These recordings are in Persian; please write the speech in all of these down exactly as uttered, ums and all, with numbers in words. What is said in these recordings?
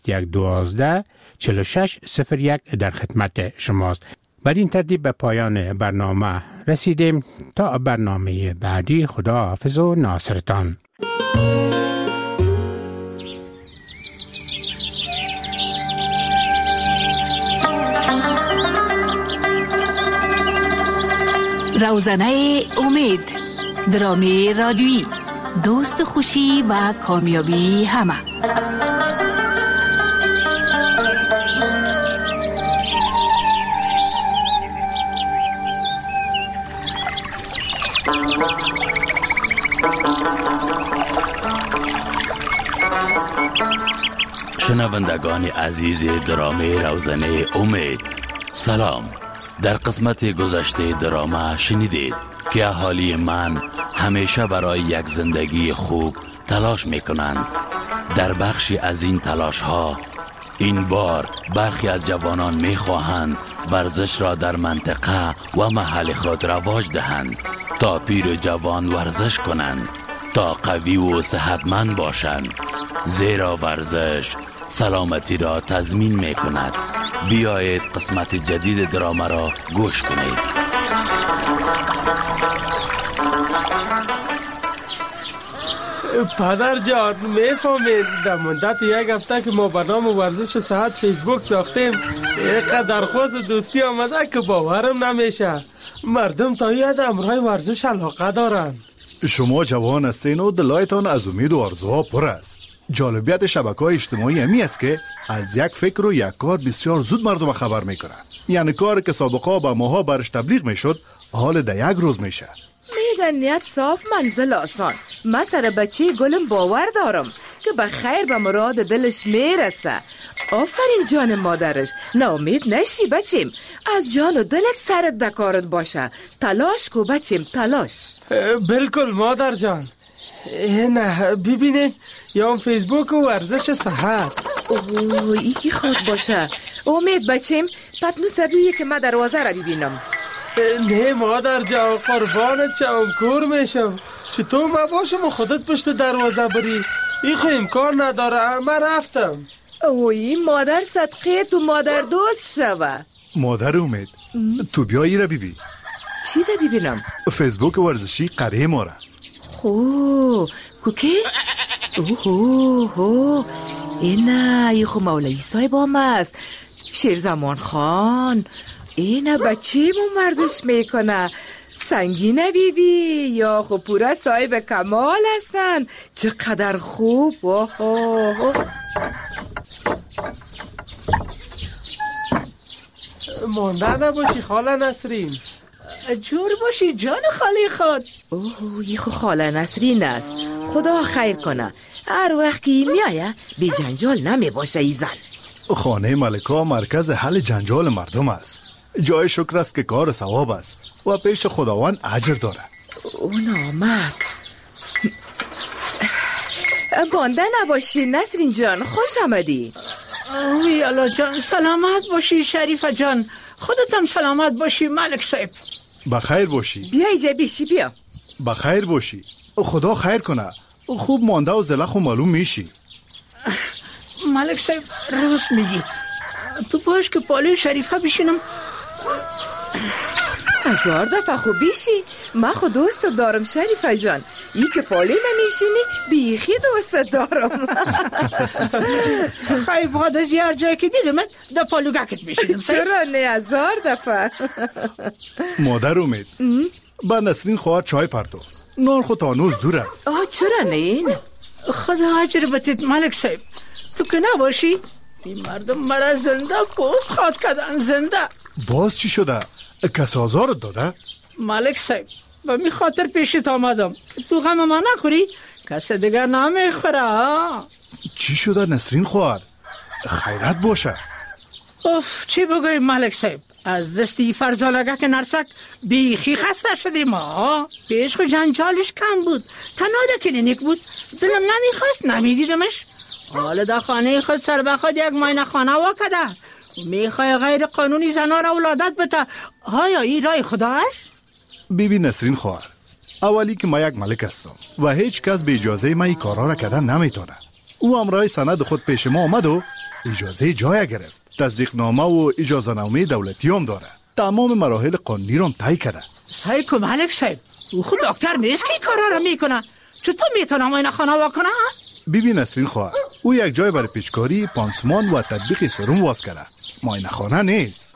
یک دوازده چهل و شش صفر یک در خدمت شماست. بر این ترتیب به پایان برنامه رسیدیم. تا برنامه بعدی، خدا حافظ و ناصرتان. روزنه امید، درامی رادیویی، دوست خوشی و کامیابی همه. شنوندگان عزیز درامی روزنه امید، سلام. در قسمت گذشته درامه شنیدید که اهالی من همیشه برای یک زندگی خوب تلاش میکنند. در بخشی از این تلاش ها این بار برخی از جوانان میخواهند ورزش را در منطقه و محل خود رواج دهند تا پیر جوان ورزش کنند، تا قوی و صحتمند باشند، زیرا ورزش سلامتی را تضمین می کند. بیایید قسمت جدید درامه را گوش کنید. پدر جان، میفهمید در مدت یک هفته که ما برنامه ورزش صحت فیسبوک ساختیم، اینقدر درخواست دوستی آمده که باورم نمیشه. مردم تا یاد امرای ورزش علاقه دارن. شما جوان هستین و دلایتان از امید و آرزوها پر است. جالبیت شبکه‌های اجتماعی همی است که از یک فکر و یک کار بسیار زود مردم خبر میکنن. یعنی کار که سابقا با ماها برش تبلیغ میشد، حال در یک روز میشه. میگن نیت صاف منزل آسان. من سر بچه گلم باور دارم که به خیر به مراد دلش میرسه. آفرین جان مادرش. ناامید نشی بچیم. از جان و دلت سرت به کارت باشه. تلاش کو بچیم، تلاش. بالکل مادر جان. نه ببینین، یا فیسبوک و ورزش صحت. اوه ای کی خواد باشه. امید بچیم، پتنو سبیه که من دروازه را ببینم. نه مادر جان، قربانت شم، کور میشم. چطور ما باشم و خودت پشت دروازه بری؟ این خو امکان نداره. من رفتم. اوی مادر صدقه تو مادر دوست شوه. مادر امید، تو بیایی را ببین. چی را ببینم؟ فیسبوک ورزشی قریه ما را. خو کوکی؟ اوه اوه اینا ای خو مولوی صاحب هم است. شیرزمان خان. اینا بچه‌مون ورزش میکنه. سنگینه بیبی یا خو پورا صاحب کمال هستن. چقدر خوب. اوه اوه مانده نباشی خاله نسرین. جور باشی جان خالی خود. اوه یه خو خاله نسرین است. خدا خیر کنه. هر وقت که این میایه بی جنجال نمی باشه ای زن. خانه ملکا مرکز حل جنجال مردم است. جای شکر است که کار ثواب است و پیش خداوند اجر داره. اون آمد. بانده نباشی نسرین جان، خوش آمدی. اوی الله جان، سلامت باشی شریفه جان. خودت هم سلامت باشی ملک صاحب. بخیر باشی. بیا ایجا بیشی بیا. بخیر باشی. خدا خیر کنه. خوب مانده و زلخ و معلوم میشی. ملک صاحب راست میگی. تو باش که پاله شریفه بشینم. هزار دفعه خوب بیشی. من خود دوست دارم شریفه جان. ای که پاله نمیشینی بیخی دوست دارم. خیلی بعد از یه جایی که دیدم من در پالوگکت بشینم. چرا نه هزار دفعه. مادر امید با نسرین خواهد چای پرتو. نان خود تانوز دور است. آه چرا نه این؟ خدا اجر بتید ملک صاحب. تو که نباشی این مردم مرا زنده پوست خواد کردن. زنده. باز چی شده؟ کس آزارت داده؟ ملک صاحب به می خاطر پیشت آمدم که تو غم ما نخوری، کس دیگر نمیخوره. چی شده نسرین خواهر؟ خیرت باشه. اوف چی بگوی ملک صاحب، از دستی فرزالگه که نرسک بیخی خسته شدیم ما. پیش خود جنجالش کم بود، تنها کلینیک بود، دلم نمیخواست نمیدیدمش. حالا در خانه خود سر به خود یک ماینه خانه واکده. میخوای غیر قانونی زنا را ولادت بده. آیا این رای خدا است؟ ببین نسرین خواهر، اولی که ما یک ملک هستم و هیچ کس به اجازه ما این کارا را کردن نمیتونه. او امرای سند خود پیش ما آمد و اجازه جای گرفت. تصدیق نامه و اجازه نامه دولتی هم داره. تمام مراحل قانونی رو هم طی کرده. صحیح که ملک صاحب، او خود دکتر نیست که کارا رو میکنه. چطور میتونم این خانه واکنه؟ ببین نسرین خواهر، او یک جای برای پیچکاری، پانسمان و تطبیق سرم واس کرده. معاینه خانه نیست.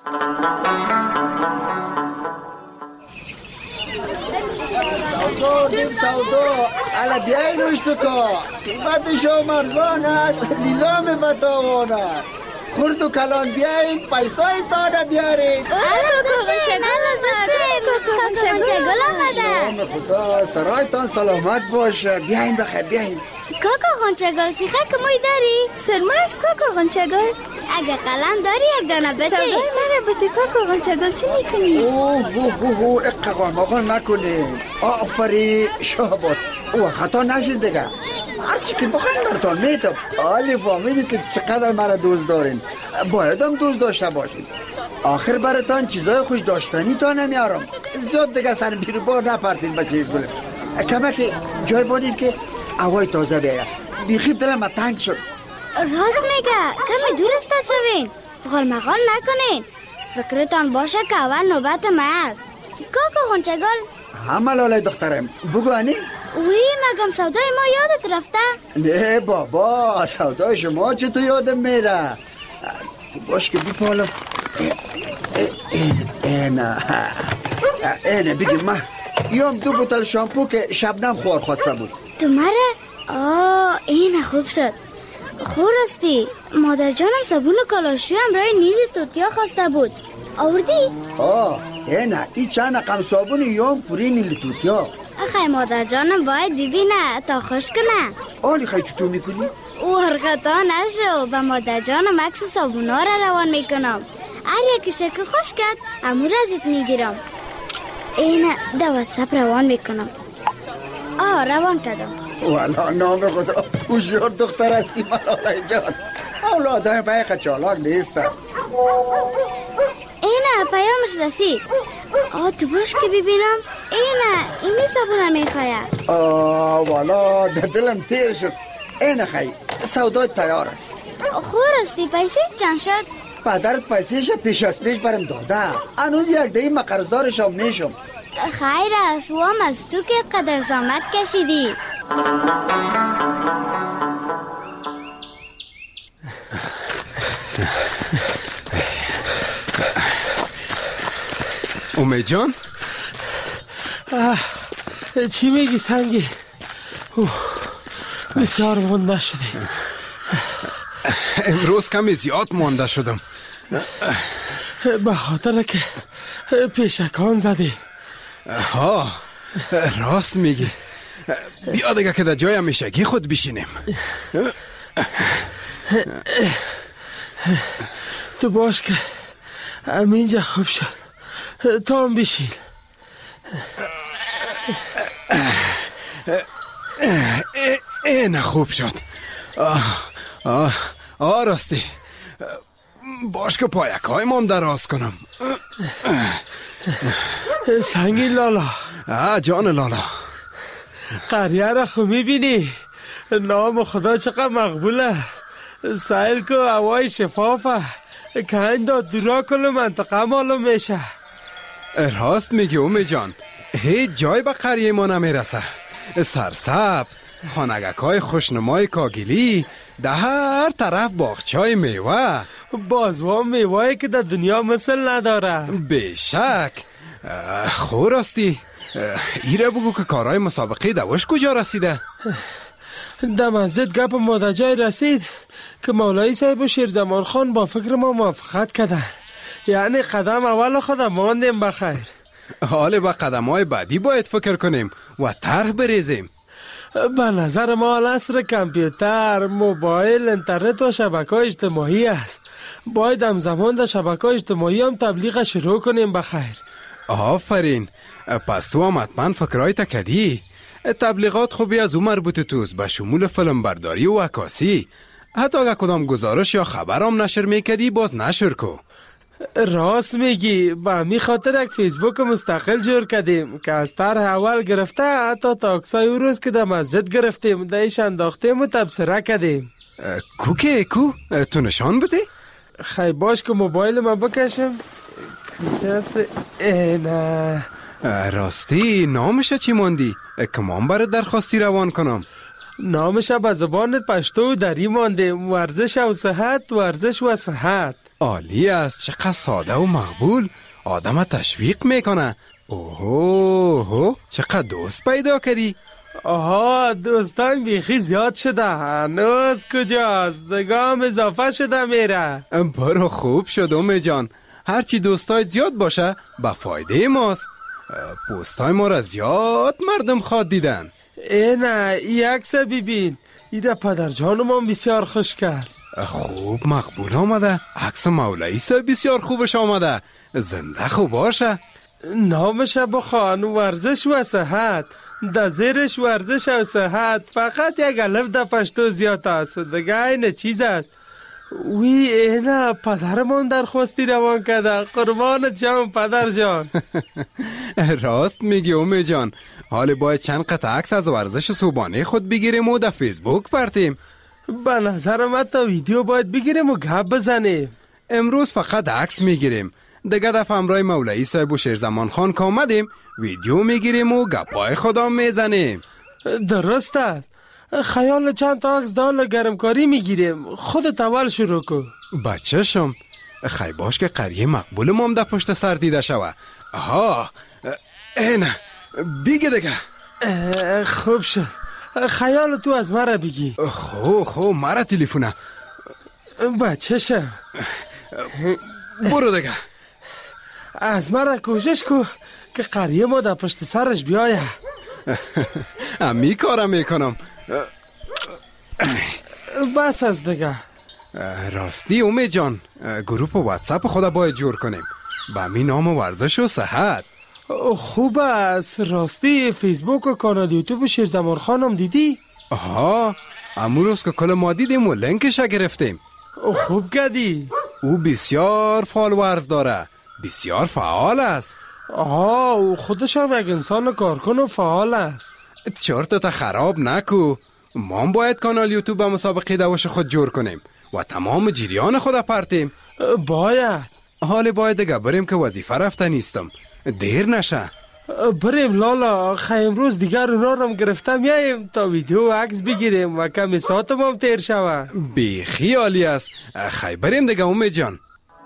سودو دیم سودو علا بیایی روشتو که قیمت شما مرزان است، لیلام بتاوانه. خورد و کلان بیاین پیسای تانه بیارین. آره کوکو چگل زده کوکو چگل آمده. نام خدا سرایتان سلامت باشه. بیاین بخیر بیاین. کوکو غنچگل سیخه که موی داری؟ سرما است کوکو غنچگل. اگه قلم داری یک دانه بده. سودای من بده کوکو غنچگل چی میکنی؟ اوه اوه اوه اوه اقاقان مقان نکنین. آفری شاباس. اوه خطا نشید دیگه. هرچی که بخواین برتان میتم. آلی فهمیدید که چقدر مرا دوست دارین. باید هم دوست داشته باشین. آخر براتان چیزای خوش داشتنی تا نمیارم. زیاد دیگه سر بیرو بار نپرتین بچه گلم. کمه که جای بانیم که هوای تازه بیاید. بیخی دلم تنگ شد. راست میگه کمی دور استاد شوین. غال مغال نکنین. فکرتان باشه که اول نوبت ما است. کوکو غنچگل. همه لالای دخترم بگو انی؟ اوی مگم سودای ما یادت رفته؟ نه بابا سودای شما چطور یادم میره؟ باش که بیپالم. اینه اینه بگیم ما یوم دو بوتل شامپو که شبنم خور خواسته بود. تو مره؟ آه اینه خوب شد. خورستی مادر جانم صابون کالاشوی همراه نیل توتیا خواسته بود. آوردی؟ آه اینه این چند رقم صابون یوم پوری نیل توتیا. خیلی مادر جانم باید ببینه تا خوش کنه. آلی خیلی چطور میکنی؟ او حرکتا نشو و مادر جانم عکس صابونا را روان میکنم. هر یکی شکل خوش کرد امور ازت میگیرم. اینه در واتساپ روان میکنم. آه روان کردم. والا نام خدا هوشیار دختر هستی ملالای جان. اولادای باید چالاک نیستم. اینه پیامش رسید. آه تو باش که ببینم. اینه اینی صابونه میخواید. آه والا دلم تیر شد. اینه خیلی سودای تیار است. خورستی پیسی چند شد؟ پدرت پیسیش پیش از پیش برم داده. هنوز یک دهی من قرضدارشم میشم. خیر است و هم از تو که قدر زحمت کشیدی. امید جان؟ چی میگی سنگی؟ بسیار مونده شدی. امروز کمی زیاد مونده شدم. به خاطر که پیشکان زدی. ها راست میگی. بیا دیگه که در جای همیشگی خود بشینیم. تو باش که همینجا خوب شد. تو هم بشین. این خوب شد. آه آه آه راستی باش که پایک های مام دراز کنم. سنگی لالا. آه جان لالا. قریه را خو میبینی؟ نام خدا چقدر مقبوله. سایل که هوای شفافه که اینجا دورا کل منطقه معلوم میشه. راست میگی اومی جان. هیچ جای به قریه ما نمیرسه. سرسبز خانگک های خوشنمای کاگیلی ده هر طرف باغچای میوه. بازوا میوهی که در دنیا مثل نداره. بیشک. خو راستی ایره بگو که کارهای مسابقه دوش کجا رسیده؟ در مسجد گپ مادر جای رسید که مولایی صاحب و شیرزمان خان با فکر ما موافقت کردن. یعنی قدم اول خودم ماندیم بخیر. حالا با قدم های بعدی باید فکر کنیم و طرح بریزیم. به نظر ما عصر کامپیوتر، موبایل، اینترنت و شبکه‌های اجتماعی است. باید همزمان در شبکه‌های اجتماعی هم تبلیغ شروع کنیم بخیر. آفرین. پس تو هم حتما فکرهای تکدی. تبلیغات خوبی از اون مربوط توست به شمول فیلم برداری و عکاسی. حتی اگه کدام گزارش یا خبرام نشر میکدی باز نشر کو. راست میگی. با همی خاطر یک فیسبوک مستقل جور کردیم که از طرح اول گرفته حتی تا اکسای او روز که در مسجد گرفتیم دایش انداختیم و تبصره کردیم. کو که کو تو نشان بده؟ خیلی باش که موبایل ما بکشم. کجاست؟ نه راستی نامش چی ماندی؟ که من برای درخواستی روان کنم. نامش به زبان پشتو دری مانده، ورزش و صحت، ورزش و صحت. عالی است، چقدر ساده و مقبول، آدم تشویق میکنه. اوه چقدر دوست پیدا کردی. آها دوستان بیخی زیاد شده، هنوز کجاست؟ دگام اضافه شده میره. برو خوب شد اومه جان، هرچی دوستای زیاد باشه به فایده ماست. پوستای ما را زیاد مردم خواد دیدن. اینه ای عکس ببین، ایده پدر جانم بسیار خوش کرد. خوب مقبول آمده، عکس مولایی صاحب بسیار خوبش آمده، زنده خوب باشه. نامش بخوان، ورزش و صحت، در زیرش ورزش و صحت، فقط یک الف در پشتو زیاد است، دیگه این چیز است. وی اینه پدرمون درخواستی روان کرده، قربان جان پدر جان. راست میگی اومی جان، حالا باید چند قطع عکس از ورزش صبحانه خود بگیریم و در فیسبوک پرتیم. به نظر من تا ویدیو باید بگیریم و گپ بزنیم. امروز فقط عکس میگیریم، دیگه دفعه امرای مولایی صاحب و شیرزمان خان که آمدیم ویدیو میگیریم و گپای خدا میزنیم. درست است. خیال چند تا عکس دال گرمکاری میگیریم. خودت اول شروع کن. بچه شم خی باش که قریه مقبول مام در پشت سر دیده شوه. آها اینه بیگه دیگه. خوب شد، خیال تو از مرا بگی. خو خو مرا تلیفونه. بچه شم برو دیگه. از مرا کوشش کو که قریه ما در پشت سرش بیایه. امی کارم میکنم. بس از دیگه. راستی اومی جان، گروپ واتساپ خدا باید جور کنیم با امی نام ورزش و صحت. خوب است. راستی فیسبوک و کانال یوتیوب شیرزمان خانم دیدی؟ آها امون روز که کل ما دیدیم و لینکش گرفتیم. خوب کردی. او بسیار فالوورز داره، بسیار فعال است. آها او خودش هم یک انسان کارکن و فعال است. چرتت خراب نکو، ما باید کانال یوتیوب به مسابقه دوش خود جور کنیم و تمام جریان خود پرتیم. باید. حالا باید دیگه بریم که وظیفه رفته نیستم، دیر نشه. بریم لالا، خیلی امروز دیگر اونا رو گرفتم میاییم تا ویدیو و عکس بگیریم و کمی ساعتم هم تیر شوه. بی خیالی است. خیلی بریم دیگه اومی جان.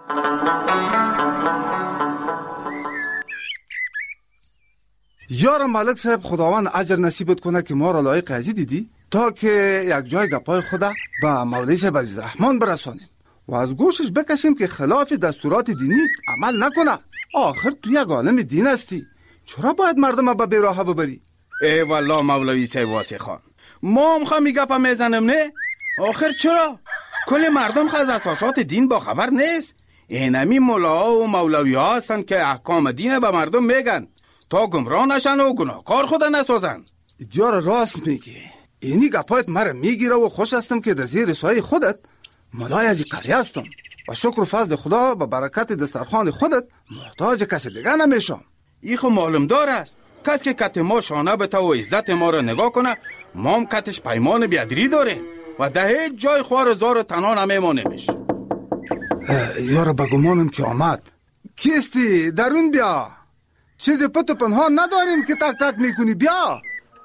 یارم ملک صاحب خداوند اجر نصیبت کنه که ما را لایق ازی دیدی تا که یک جای گپای خدا با مولوی صاحب عزیز رحمان برسانیم و از گوشش بکشیم که خلاف دستورات دینی عمل نکنه. آخر تو یک عالم دین هستی، چرا باید مردم به بیراه ببری؟ ای والله مولوی صاحب واسه خان، ما هم خواهی گپا میزنم نه؟ آخر چرا؟ کل مردم از اساسات دین با خبر نیست. اینمی مولا و مولوی ها هستن که احکام دین به مردم میگن تا گمراه نشن و گناهکار خود نسازن. دیار راست میگی. اینی گپایت مرا میگیره و خوش هستم که در زیر سایه خودت مولای از قریه هستم و شکر و فضل خدا با برکت دسترخوان خودت محتاج کسی دیگه نمیشم. ای خو معلوم دار است، کس که کت ما شانه بته و عزت ما را نگاه کنه ما هم کتش پیمان بیادری داریم و ده هیچ جای خوار زار تنها نمیمانیمش. یارو بگمانم که آمد. کیستی؟ درون بیا. چیزی پت و پنهان نداریم که تک تک میکنی. بیا.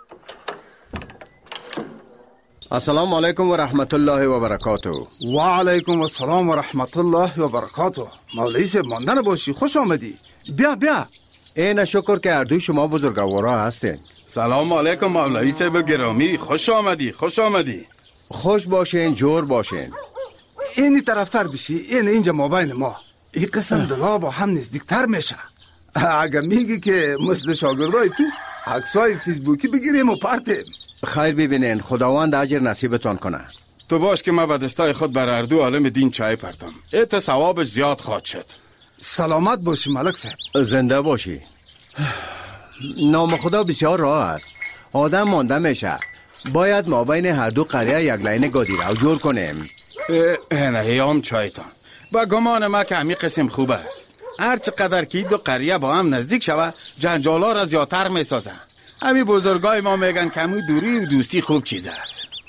السلام علیکم و رحمت الله و برکاته. و علیکم السلام و رحمت الله و برکاته. مولوی صاحب ماندن باشی، خوش آمدی. بیا بیا. این شکر که اردوی شما بزرگوارا هستین. سلام علیکم مولوی صاحب گرامی، خوش آمدی خوش آمدی. خوش باشین، جور باشین. اینی طرفتر بشی، این اینجا مابین ما. این قسم دلا با هم نزدیکتر میشه. اگر میگی که مثل شاگردای تو عکسای فیسبوکی بگیریم و پرتیم. خیر ببینین، خداوند اجر نصیبتان کنه. تو باش که من به دستای خود بر اردو عالم دین چای پرتم، ایت ثوابش زیاد خواهد شد. سلامت باشی ملک صاحب. زنده باشی. نام خدا بسیار راه است، آدم مانده میشه. باید ما بین هر دو قریه یک لاین گادی رو جور کنیم. نه هیام چایتان، با گمان ما که همی قسم خوب است. هر چقدر که دو قریه با هم نزدیک شوه جنجالا را زیادتر می سازن. همی بزرگای ما میگن که همی دوری و دوستی خوب چیز است.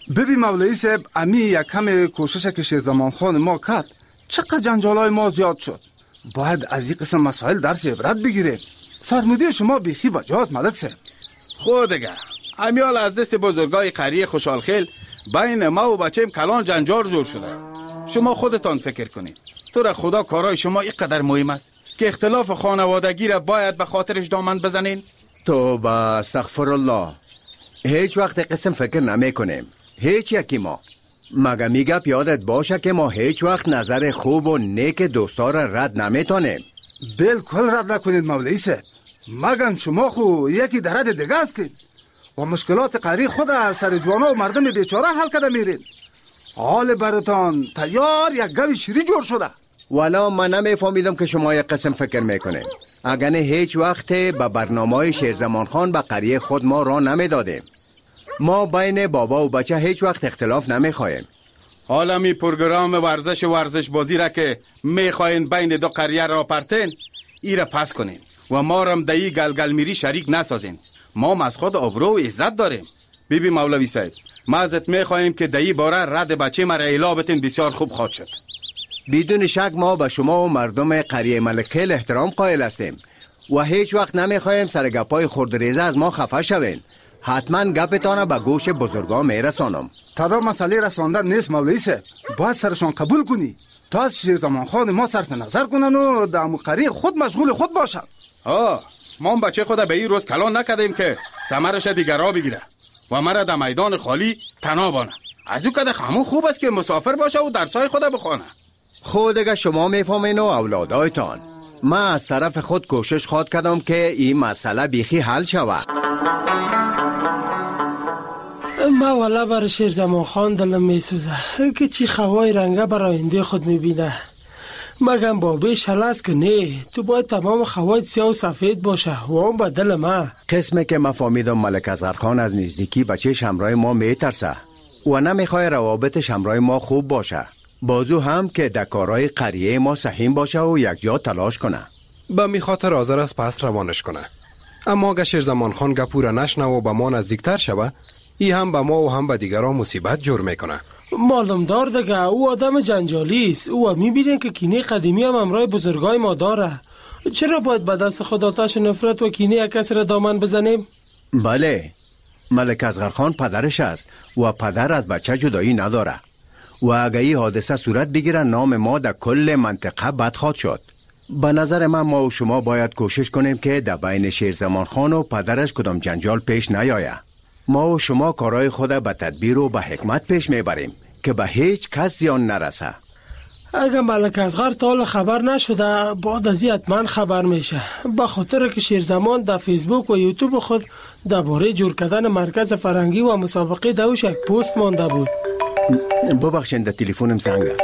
ببین مولوی صاحب، امی یک کم کوشش که شیرزمان خان ما کرد چقدر جنجالای ما زیاد شد. باید از این قسم مسائل درس عبرت بگیریم. فرموده شما بیخی بجاست ملک صاحب. خود دیگه امیال از دست بزرگای قریه خوشحالخیل بین ما و بچه‌م کلان جنجال جور شده. شما خودتان فکر کنید، تو را خدا کارای شما اینقدر مهم است که اختلاف خانوادگی را باید به خاطرش دامن بزنین؟ توبه استغفر الله. هیچ وقت قسم فکر نمی کنیم، هیچ یکی ما. مگه میگه پیادت باشه که ما هیچ وقت نظر خوب و نیک دوستا را رد نمیتونیم. بالکل رد نکنید مولوی صاحب، مگن شما خو یکی درد دیگه هستید و مشکلات قری خود از سر جوانا و مردم بیچاره حل کرده میرین. حال براتان تیار یک گوی شیری جور شده. والا من نمیفهمیدم که شما یک قسم فکر میکنیم. اگر نه هیچ وقت به برنامه شیرزمان خان به قریه خود ما را نمیدادیم. ما بین بابا و بچه هیچ وقت اختلاف نمیخوایم. حالا می پروگرام ورزش و ورزش بازی را که میخواین بین دو قریه را پرتین، ای را پس کنین و ما رم دایی گلگل میری شریک نسازین. ما مسخود آبرو و عزت داریم. بیبی مولوی صاحب، ما ازت میخوایم که دایی باره رد بچه مرا اعلا بتین، بسیار خوب خواهد شد. بدون شک ما به شما و مردم قریه ملک خیل احترام قائل هستیم و هیچ وقت نمیخوایم سر گپای خردریزه از ما خفه شوین. حتما گپتان به گوش بزرگا میرسانم. تدا مسئله رساندن نیست مولوی صاحب، باید سرشان قبول کنی تا از شیرزمان خان ما صرف نظر کنن و در قریه خود مشغول خود باشن. آه ما هم بچه خود به این روز کلان نکدیم که ثمرش دیگرها بگیره و مرا در میدان خالی تنها بانه. از او کده خمون خوب است که مسافر باشه و درسای خود بخونه. خود اگه شما میفهمین و اولادایتان، من از طرف خود کوشش خواد کردم که این مسئله بیخی حل شود. ما والا بر شیرزمان خان دلم میسوزه که چی خوای رنگه بر آینده خود میبینه. مگم بابیش حل است که نه، تو باید تمام خوایت سیاه و سفید باشه و اون به دل ما. قسمه که ما فهمیدم ملک اصغرخان از نزدیکی بچهش همراه ما میترسه و نمیخواه روابطش همراه ما خوب باشه. بازو هم که دکارای قریه ما سحیم باشه و یک جا تلاش کنه. با می خاطر حاضر از پس روانش کنه. اما اگه شیرزمان خان گپوره نشنه و با ما نزدیکتر شوه، ای هم با ما و هم با دیگران مصیبت جور میکنه. معلوم دار دیگه او آدم جنجالی است. او میبینن که کینه قدیمی هم امرای بزرگای ما داره. چرا باید به دست خود آتش نفرت و کینه کسی را دامن بزنیم؟ بله، ملک اصغرخان پدرش است و پدر از بچه جدایی نداره و اگه این حادثه صورت بگیره نام ما در کل منطقه بد خواهد شد. به نظر من ما و شما باید کوشش کنیم که در بین شیرزمان خان و پدرش کدام جنجال پیش نیایه. ما و شما کارهای خود به تدبیر و به حکمت پیش میبریم که به هیچ کس زیان نرسه. اگه ملک اصغر تا حالا خبر نشده، بعد از این حتما خبر میشه. به خاطر که شیرزمان در فیسبوک و یوتیوب خود درباره جور کردن مرکز فرنگی و مسابقه دوش یک پست مانده بود. ببخشید در تلفنم زنگ است.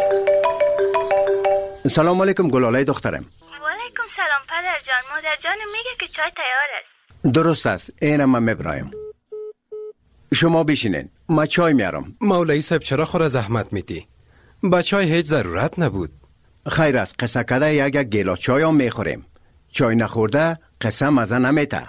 سلام علیکم گلاله دخترم. و علیکم سلام پدر جان. مادر جان میگه که چای تیار است. درست است، اینم من میبرایم. شما بشینین، ما چای میارم. مولوی صاحب چرا خور زحمت میدی؟ با چای هیچ ضرورت نبود. خیر است، قصه کده یک یک گیلاس چای هم میخوریم. چای نخورده قصه مزه نمیته.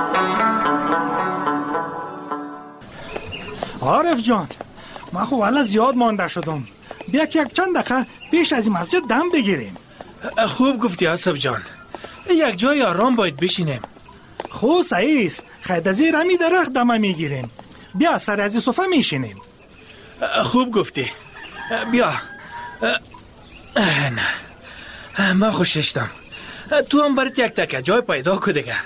عارف جان، من خب والا زیاد مانده شدم. بیا که یک چند دقیقه پیش از این مسجد دم بگیریم. خوب گفتی آصف جان، یک جای آرام باید بشینیم. خوب صحیح است، خیلی از این رمی درخت دمه میگیریم. بیا سر از این صفحه میشینیم. خوب گفتی، بیا. نه من خوششتم. تو هم برات یک تکه جای پیدا که دیگه.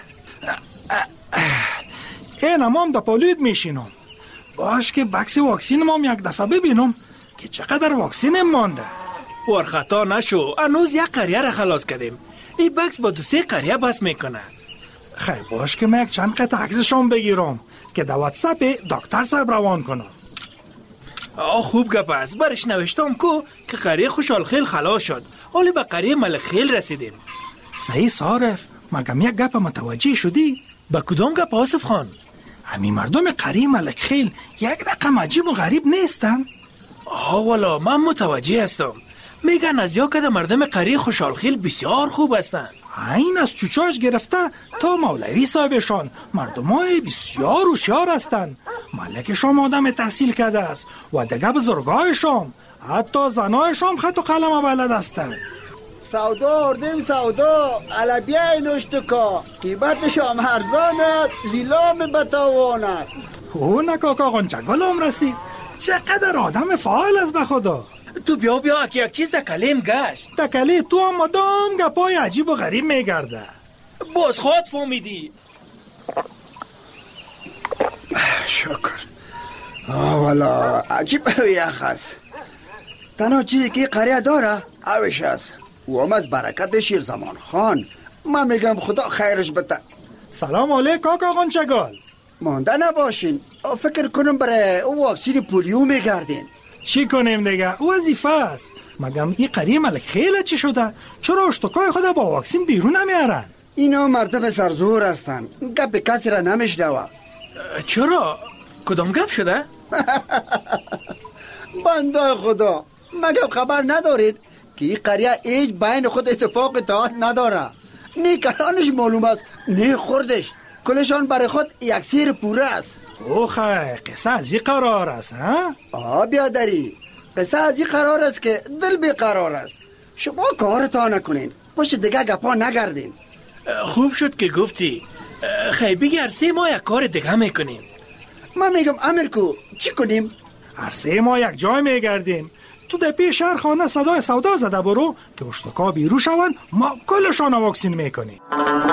این هم در پالوید میشینم. باش که بکس واکسین ما یک دفعه ببینم که چقدر واکسین مانده. ورخطا نشو، هنوز یک قریه را خلاص کردیم. این بکس با دو سه قریه بس میکنه. خیلی باش که من یک چند قطع عکسشون بگیرم که در واتساپ دکتر صاحب روان کنم. آه خوب گپ است. برش نوشتم کو که قریه خوشحالخیل خلاص شد، حالی به قریه ملکخیل رسیدیم. صحیح صارف، مگم یک گپ متوجه شدی؟ با کدام گپ آصف خان؟ همین مردم قریه ملکخیل یک رقم عجیب و غریب نیستن؟ آه والا من متوجه هستم. میگن از یا کده مردم قریه خوشحالخیل بسیار خوب هستن. این از چوچاش گرفته تا مولوی صاحبشان مردم های بسیار هوشیار هستن ملک شام آدم تحصیل کرده است و دیگه بزرگای شام حتی زنای شام خط و قلم بلد هستند. سودا اردیم سودا علبیه نوشتکا قیمت شام ارزان است لیلام بتاوان است. او نه کاکا غنچگل هم رسید. چقدر آدم فعال است به خدا. تو بیا بیا که یک چیز در کلیم گشت. در کلی تو هم مدام گپای عجیب و غریب میگرده. باز خود فهمیدی. شکر. آه والا عجیب یخ است. تنها چیزی که قریه داره اوش است و هم از برکت شیر زمان خان. من میگم خدا خیرش بده. سلام علیکم کاکا غنچگل. مانده نباشین. فکر کنم برای واکسین پولیو میگردین. چی کنیم دیگه؟ وظیفه است. مگم این قریه ملک خیلی چی شده؟ چرا اشتکای خدا با واکسین بیرون نمیارن؟ اینا مردم سرزور هستن. گپ کسی را نمیشنوه. چرا؟ کدام گپ شده؟ بنده خدا مگم خبر ندارید که این قریه هیچ بین خود اتفاق اتحاد نداره. نه کلانش معلوم است نه خوردش. کلشان برای خود یک سیر پوره است. اوخه قصه از این قرار است ها؟ آه بیادری قصه از این قرار است که دل بی قرار است. شما کارتا نکنین باشه دیگه گپا نگردین. خوب شد که گفتی. خیلی بگی سه ما یک کار دیگه میکنیم. من میگم امیرکو چی کنیم؟ هر سه ما یک جای میگردیم. تو در پیش شهر خانه صدای سودا زده برو که اشتکا بیرو شون ما کلشان واکسین میکنیم.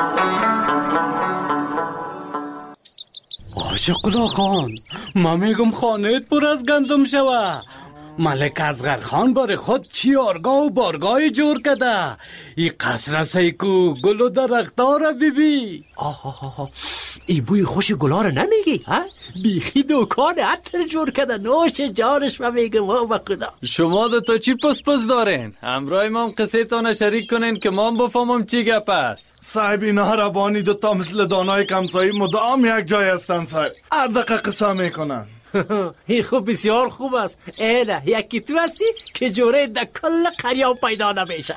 عاشق خان ما میگم خانهت پر از گندم شوه. ملک اصغر خان بار خود چی آرگاه و بارگاه جور کده. ای قصر سیکو گل و درختار را ببی. آه ای بوی خوش گلا را نمیگی ها؟ بیخی دوکان عطر جور کده. نوش جانش ما میگم ها با خدا. شما دو تا چی پس پس دارین؟ همراه ما هم قصه تانه شریک کنین که ما هم بفهمم چی گپ است. صاحب اینا ربانی دو تا مثل دانای کمسایی مدام یک جای هستن صاحب. هر دقیقه قصه میکنن. این خوب بسیار خوب است. اینه یکی تو هستی که جوره در کل قریه پیدا نمیشه.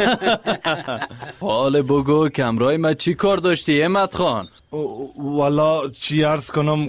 حال بگو که همراه ما چی کار داشتی احمد خان؟ والا چی عرض کنم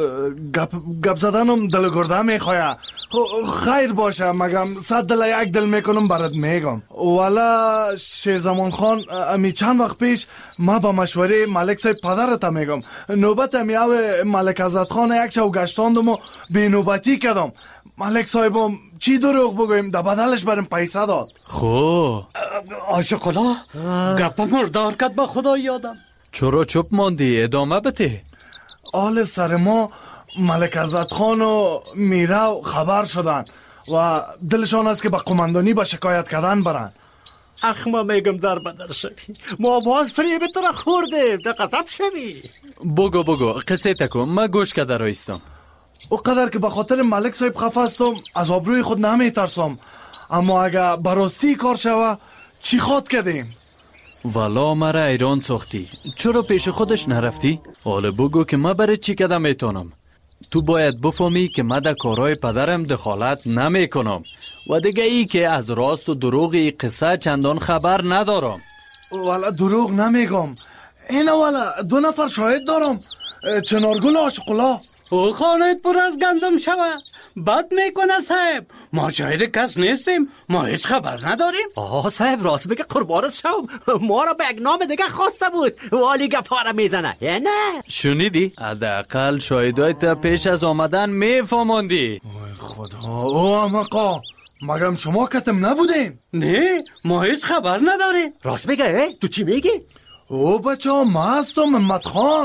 گپ گپ زدنم دل گرده میخواه. خیر باشه مگم صد دل یک دل میکنم برات میگم. والا شیرزمان خان امی چند وقت پیش ما با مشوره ملک صاحب پدرت میگم نوبت امی او ملک عزت خان یک شو گشتاندم و بی نوبتی کردم. ملک صاحبم چی دروغ بگویم در بدلش برم پیسه داد. خو عاشقلا گپ مردار کد با خدا یادم. چرا چوب ماندی؟ ادامه بده. آل سر ما ملک عزت خان و میرو خبر شدن و دلشان است که با قماندانی با شکایت کردن برن. اخ ما میگم در بدر شدی. ما باز فریب تو را خوردیم در قصب شدی. بگو بگو قصه تکو ما گوش کده رایستم. او قدر که به خاطر ملک صاحب خفه هستم از آبروی خود نمی ترسم. اما اگه براستی کار شوه چی خواد کردیم؟ والا مرا ایران ساختی. چرا پیش خودش نرفتی؟ حالا بگو که ما برای چی کده میتونم. تو باید بفهمی که من در کارهای پدرم دخالت نمی کنم و دیگه ای که از راست و دروغ ای قصه چندان خبر ندارم. والا دروغ نمیگم. اینه والا دو نفر شاهد دارم. چنارگل عاشقلا. او خانهت پر از گندم شوه. بد میکنه صاحب. ما شاید کس نیستیم. ما هیچ خبر نداریم. آه صاحب راست بگه قربانت شوم. ما را به یک نام دیگه خواسته بود. والی گپا را میزنه یا نه؟ شنیدی؟ حداقل شاهدای تا پیش از آمدن میفهماندی. وای خدا. او امقا مگم شما کتم نبودین؟ نه ما هیچ خبر نداریم. راست بگه تو چی میگی؟ او بچه ها ما هستم محمد خان.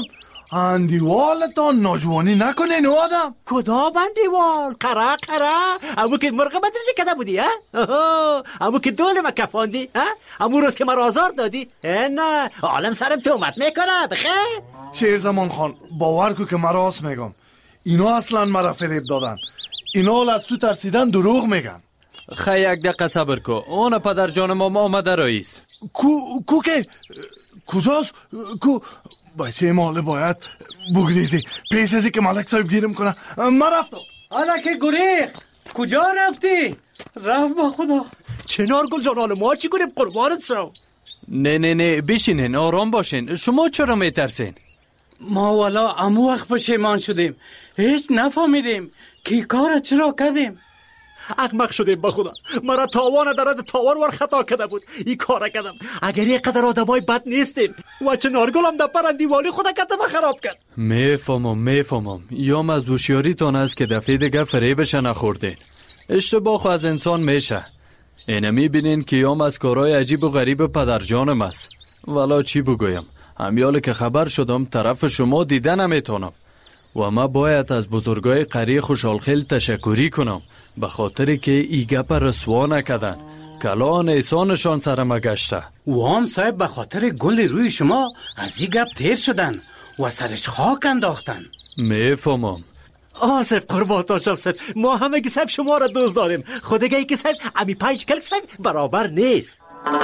اندیوالتان ناجوانی نکنین او آدم. کدام اندیوال؟ قرا قرا امو که مرغ مدرسه کده بودی ها؟ امو که دول ما کفاندی ها؟ امو روز که ما آزار دادی؟ نه عالم سرم تومت میکنه بخیر. شیرزمان خان باور کو که من راست میگم. اینا اصلا مرا فریب دادن. اینا از تو ترسیدن دروغ میگن. خیلی یک دقیقه صبر کو. اون پدر جان ما آمده رئیس. کو کو که کجاست؟ کو بچه ماله باید بگریزی پیش ازی که ملک صاحب گیرم کنه. من رفتم. حالا که گریخ کجا رفتی؟ رفت با خدا. چنار گل جان حالا ما چی کنیم قربانت شو. نه نه نه بشینین آرام باشین. شما چرا میترسین؟ ما والا امو وقت پشیمان شدیم، هیچ نفهمیدیم که کار چرا کردیم. احمق شدیم به خدا. مرا تاوان درد تاوان ور خطا کرده بود، این کار کردم. اگر یک قدر آدمای بد نیستیم و چه نارگلم در پرندیوالی خدا کتم خراب کرد. میفهمم میفهمم یام از هوشیاریتان است که دفعه دیگه فریبش نخورده. اشتباه از انسان میشه. اینه میبینین که یام از کارهای عجیب و غریب پدرجانم است. والا چی بگویم، همیاله که خبر شدم طرف شما دیده نمیتونم و ما باید از بزرگای قریه خوشحالخیل تشکری کنم به خاطر که ای گپ رسوا نکردن. کلان احسانشان سرم گشته. وام صاحب به خاطر گل روی شما از این گپ تیر شدن و سرش خاک انداختن. میفهمم. آصف قربان شم صاحب، ما همه که صاحب شما را دوست داریم. خودگی که صاحب امی پنج کلک صاحب برابر نیست.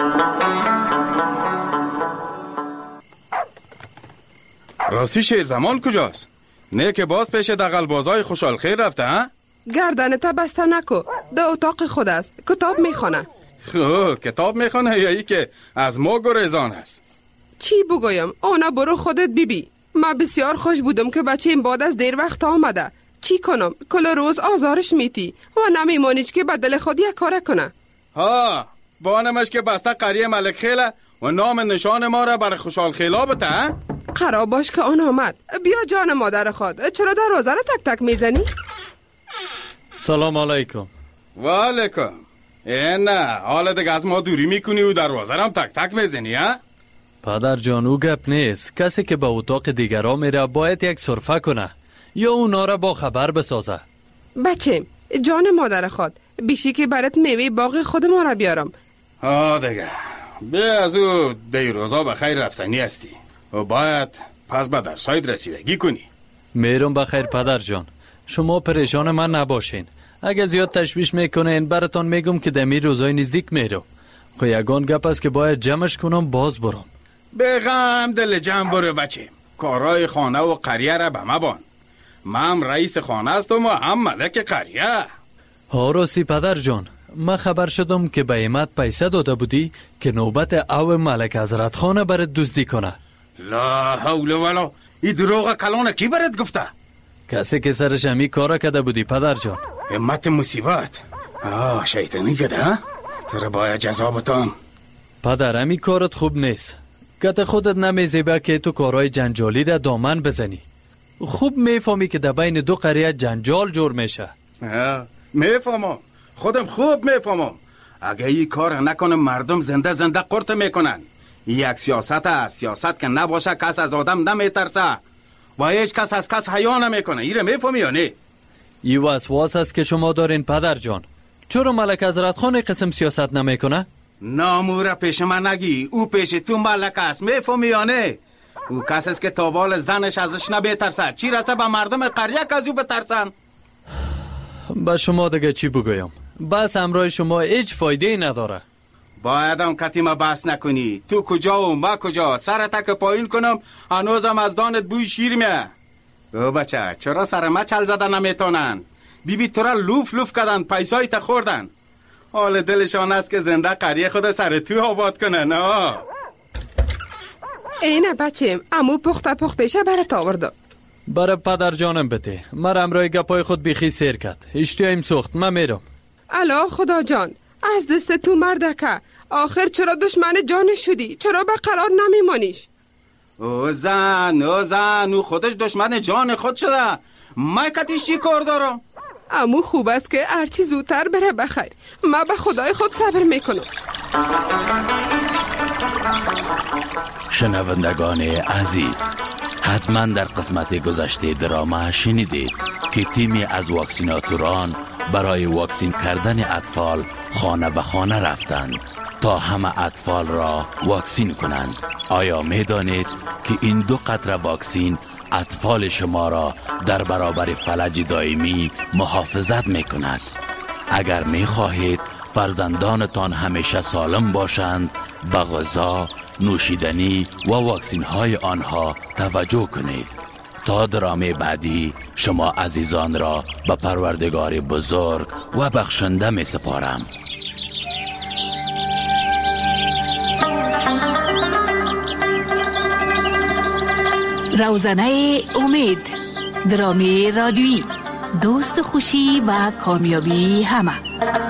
راستی شیر زمان کجاست؟ نه که باز پیش دغل بازای خوشحال خیر رفته ها؟ گردنت بسته نکو، در اتاق خود است، کتاب میخونه. خب کتاب میخونه یا ای که از ما گریزان است؟ چی بگویم؟ آنا برو خودت بیبی. من بسیار خوش بودم که بچه این بعد از دیر وقت آمده. چی کنم؟ کل روز آزارش میتی و نمیمانیش که بدل خود یک کار کنه. ها بانمش که بسته قریه ملک خیله و نام نشان ما را برای خوشحال خیلا بته. قرار باش که آن آمد. بیا جان مادر خود، چرا دروازه را تک تک میزنی؟ سلام علیکم. و علیکم. نه حالا دیگه از ما دوری میکنی و دروازه را هم تک تک میزنی ها؟ پدر جان او گپ نیست. کسی که به اتاق دیگران میره باید یک سرفه کنه یا اونا را با خبر بسازه. بچه جان مادر خود، بیشی که برات میوه باغ خود ما را بیارم. ها دیگه بیا از او دی روزا به خیر رفتنی هستی و باید پس به درسایت رسیدگی کنی. میرم بخیر پدر جان، شما پریشان من نباشین. اگه زیاد تشویش میکنین براتون میگم که دمی روزای نزدیک میرم. خو یگان گپ است که باید جمعش کنم باز برم. بغم دل جمع برو بچه، کارهای خانه و قریه را به ما بان. من رئیس خانه هستم و هم ملک قریه. ها راستی پدر جان، من خبر شدم که به ایمت پیسه داده بودی که نوبت او ملک حضرت خانه برات دزدی کنه. لا حول ولا، این دروغ کلانه کی برات گفته؟ کسی که سرش همی کارا کده بودی پدر جان. امت مصیبت. آه شیطانی کده ها؟ تو را باید جزا بتام. پدر همی کارت خوب نیست. کت خودت نمیزیبه که تو کارهای جنجالی را دامن بزنی. خوب میفهمی که در بین دو قریه جنجال جور میشه. میفهمم، خودم خوب میفهمم. اگه این کار نکنم مردم زنده زنده قرط میکنن. یک سیاست است، سیاست که نباشه کس از آدم نمیترسه و هیچ کس از کس حیا نمیکنه. ایره میفهمی یا نه؟ ای وسواس است که شما دارین پدر جان. چرا ملک حضرت خان قسم سیاست نمیکنه؟ ناموره پیش من نگی، او پیش تو ملک است. میفهمی یا نه؟ او کس است که تابال زنش ازش نمیترسه، چی رسه به مردم قریه که از او بترسن؟ با شما دیگه چی بگویم؟ بس همراه شما هیچ فایده ای نداره. باید هم کتیمه بحث نکنی. تو کجا و ما کجا؟ سر تک پایین کنم هنوزم از دانت بوی شیر میه. او بچه چرا سر ما چل زده نمیتونن؟ بی بی تو را لوف لوف کردن، پیسایی تا خوردن. حال دلشان است که زنده قریه خود سر تو آباد کنن. آه اینه بچه امو پخته پختهشه برات آورده. برای پدر جانم بده. من امرای گپای خود بیخی سیر کرد. اشتیایم سخت. من میرم. الا خدا جان، از دست تو مردکه. آخر چرا دشمن جان شدی؟ چرا به قرار نمیمانیش؟ او زن او زن او خودش دشمن جان خود شده. من کتیش چی کار دارم؟ امو خوب است که هرچی زودتر بره بخیر. من به خدای خود صبر میکنم. شنوندگان عزیز، حتما در قسمت گذشته دراما شنیدید که تیمی از واکسیناتوران برای واکسین کردن اطفال خانه به خانه رفتند تا همه اطفال را واکسین کنند. آیا می دانید که این دو قطره واکسین اطفال شما را در برابر فلج دائمی محافظت می کند؟ اگر می خواهید فرزندانتان همیشه سالم باشند، به غذا، نوشیدنی و واکسین های آنها توجه کنید. تا درامه بعدی شما عزیزان را به پروردگار بزرگ و بخشنده می سپارم. روزنه امید، درامه رادیویی، دوست خوشی و کامیابی همه.